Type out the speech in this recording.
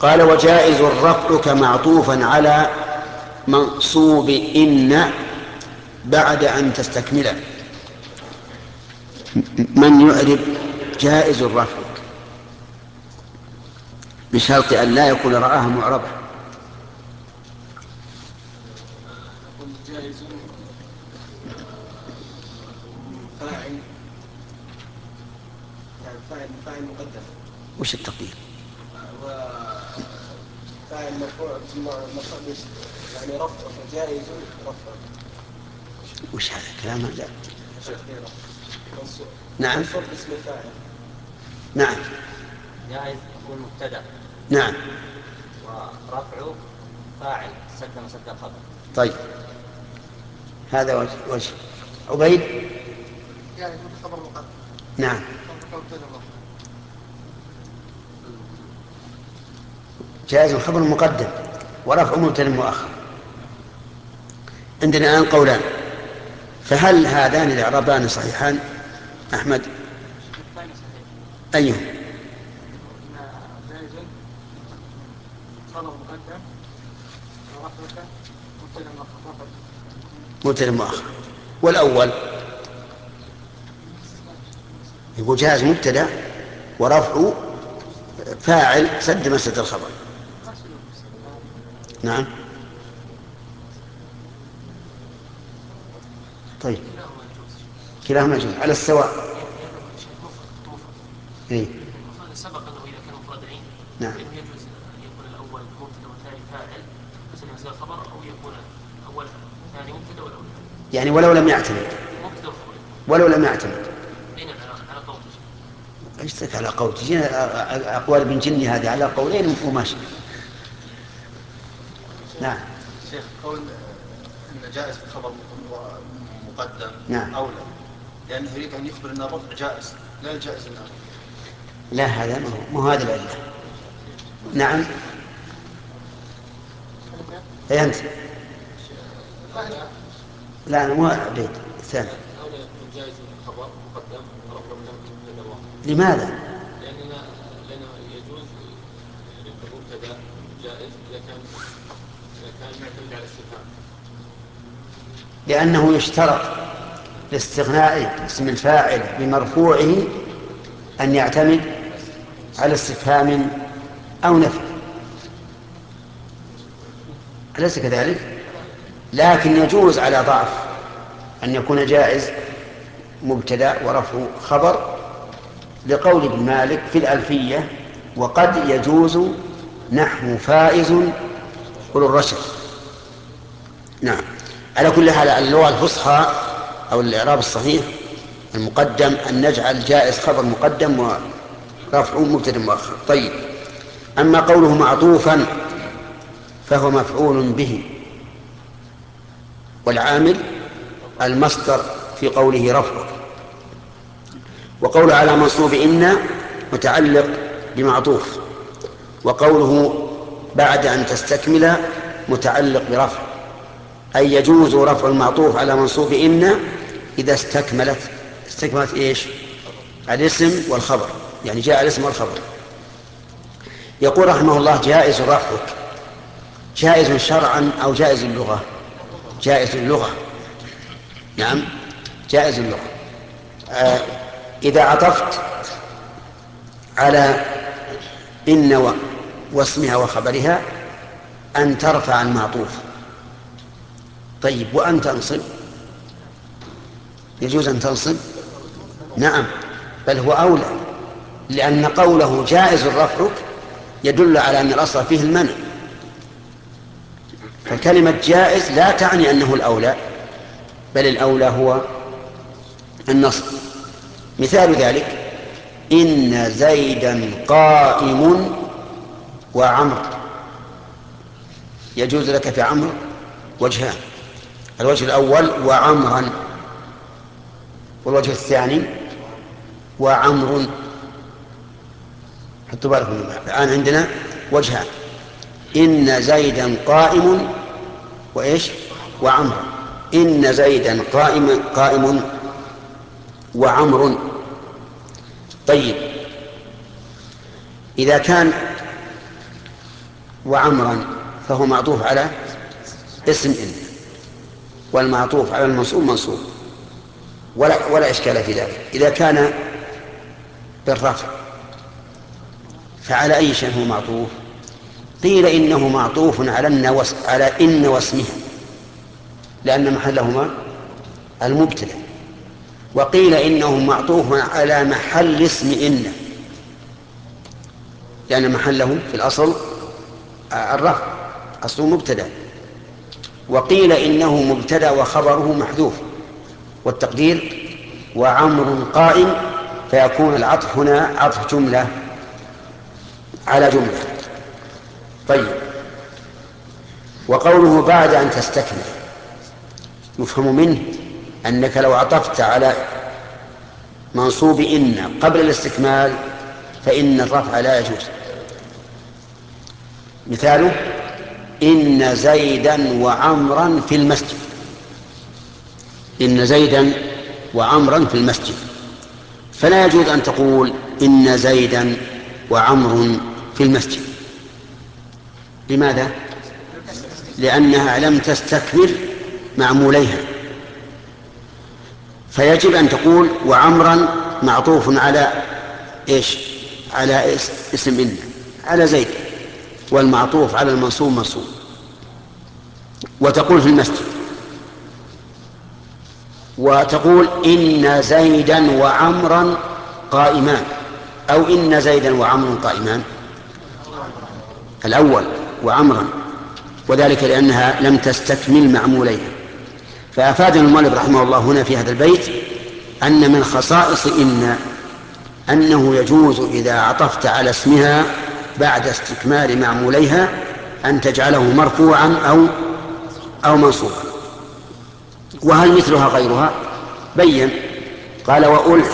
قال وجائز رفعك معطوفا على منصوب إن بعد أن تستكمله. من يعرب جائز رفعك بشرط أن لا يكون رآها معربة؟ جائز فاعل مقدم. وش التقدير؟ وفاعل مرفوع يعني رفع، فجائز رفع. وش هذا كلام؟ لا. نعم. منصوب باسم الفاعل. نعم. جائز يكون مبتدأ. نعم. ورفع فاعل سد مسد الخبر. طيب هذا وجه. عبيد. جائز خبر مقدم. نعم. جائز خبر مقدم ورفع مبتدأ مؤخر. عندنا الآن قولان، فهل هذان الإعرابان صحيحان أحمد؟ أيهم؟ جائز خبر مقدم ورفعك مبتدأ مؤخر. والأول يقول جائز مبتدأ ورفع فاعل سد مسد الخبر. نعم. طيب كلاهما يجوز على السواء. إيه؟ سبق انه اذا كانوا مفردين نعم. فانه يجوز ان يكون الاول مبتدا والثاني فاعل مثل مسد الخبر، او يكون اول ثاني مبتدا والاول يعني ولو لم يعتمد. مبتدا وخبر. ولو لم يعتمد. اين على قول اشتك على قول تجينا أقوال ابن جني هذه على قولين وماشي. نعم. شيخ قول ان جائز في الخبر مقدم نعم. اولى، لانه يريد ان يخبر ان الرفع جائز، لا الجائز الامر. لا هذا مو هذه العلة. نعم. أي أنت؟ لا أنا مو عبيد الثاني. اولى يكون جائز الخبر مقدم ورفع مبتدا واحد. لماذا؟ لانه يجوز يعني المبتدا جائز اذا كان معتمد على الاستفهام. لأنه يشترط لاستغناء اسم الفاعل بمرفوعه أن يعتمد على استفهام أو نفي، أليس كذلك؟ لكن يجوز على ضعف أن يكون جائز مبتدأ ورفع خبر، لقول ابن مالك في الألفية وقد يجوز نحو فائز قل الرشد. نعم. على كل حال اللغة الفصحى أو الإعراب الصحيح المقدم أن نجعل جائز خبر مقدم ورفع مبتدأ مؤخر. طيب أما قوله معطوفا فهو مفعول به، والعامل المصدر في قوله رفعك، وقوله على منصوب إن متعلق بمعطوف، وقوله بعد أن تستكمل متعلق برفع، أي يجوز رفع المعطوف على منصوب إن إذا استكملت إيش؟ الاسم والخبر، يعني جاء الاسم والخبر. يقول رحمه الله جائز رفعك جائز شرعا أو جائز اللغة؟ جائز اللغة. نعم جائز اللغة. إذا عطفت على إن واسمها وخبرها أن ترفع المعطوف. طيب وأن تنصب؟ يجوز أن تنصب؟ نعم بل هو أولى، لأن قوله جائز رفعك يدل على أن الأصل فيه المنع، فكلمة جائز لا تعني أنه الأولى، بل الأولى هو النصب. مثال ذلك إن زيدا قائم وعمر، يجوز لك في عمرو وجهان، الوجه الأول وعمرا، والوجه الثاني وعمر. حطوا بالكم الآن عندنا وجهان، إن زيدا قائم وإيش؟ وعمر. إن زيدا قائم وعمر. طيب إذا كان وعمرا فهو معطوف على اسم إن، والمعطوف على المنصوب منصوب، ولا إشكال في ذلك. إذا كان بالرفع فعلى أي شيء هو معطوف؟ قيل إنه معطوف على إن واسمها، لأن محلهما المبتدأ. وقيل إنه معطوف على محل اسم إن، لأن محله في الأصل الرفع، أصله مبتدأ. وقيل إنه مبتدأ وخبره محذوف، والتقدير وعمر قائم، فيكون العطف هنا عطف جملة على جملة. طيب، وقوله بعد أن تستكمل يفهم منه أنك لو عطفت على منصوب إن قبل الاستكمال فإن الرفع لا يجوز. مثاله: إن زيدا وعمرا في المسجد. إن زيدا وعمرا في المسجد، فلا يجوز أن تقول إن زيدا وعمر في المسجد. لماذا؟ لأنها لم تستكمل معموليها، فيجب أن تقول وعمرا معطوف على إيش؟ على اسم إن، على زيد، والمعطوف على المنصوب منصوب. وتقول في المسجد، وتقول إن زيدا وعمرا قائمان، أو إن زيدا وعمرا قائمان، الأول وعمرا، وذلك لأنها لم تستكمل معموليها. فأفاد المؤلف رحمه الله هنا في هذا البيت أن من خصائص إن أنه يجوز إذا عطفت على اسمها بعد استكمال معموليها أن تجعله مرفوعا أو منصوبا. وهل مثلها غيرها؟ بين، قال: وألحق